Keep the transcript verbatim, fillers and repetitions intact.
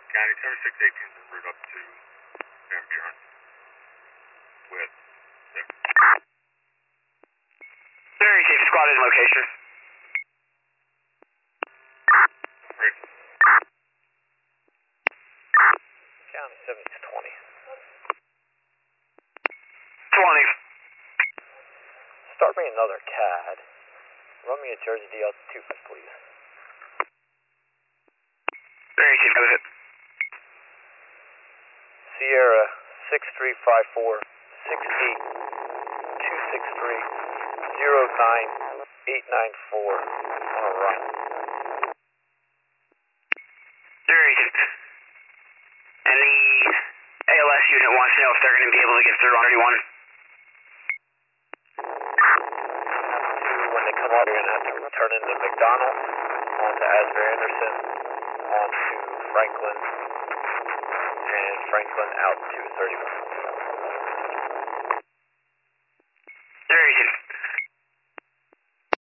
County seventy-six eighteen is en route up to Van Buren with Zip. thirty-six squad in location. Great. County seventy-six twenty. twenty. Start me another C A D. Run me a Jersey D L two, please. thirty-six, that was it. Sierra six three five four six eight two six three zero nine eight nine four on a run. thirty-six. And the A L S unit wants to know if they're going to be able to get through on thirty-one. When they come out, you're going to have to turn into McDonald, on to Asbury Anderson, on to Franklin, and Franklin out to thirty-one.